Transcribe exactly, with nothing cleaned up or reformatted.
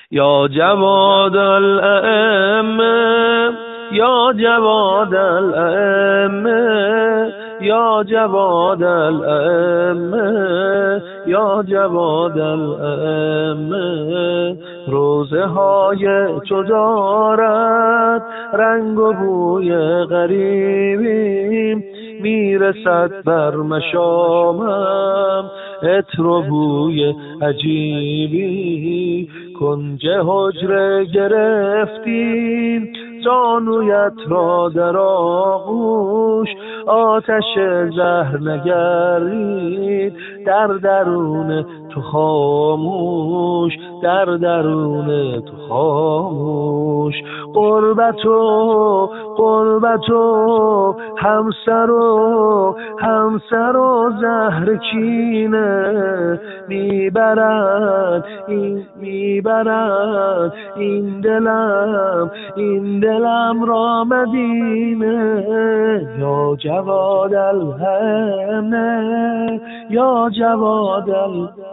یا جواد الائمه یا جواد الائمه یا جواد الائمه یا جواد الائمه روزه های تو دارد رنگ و بوی غریبی میرسد بر مشامم عطر و بوی عجیبی کنج حجره گرفتیم زانویت را در آغوش آتش زهر نگرید در درون تو خاموش در درون تو خاموش قربت و قربت و همسر و همسر و زهر کینه میبرد این میبرد این دلم این دلم را مدینه یا جواد الهمه یا جواد ال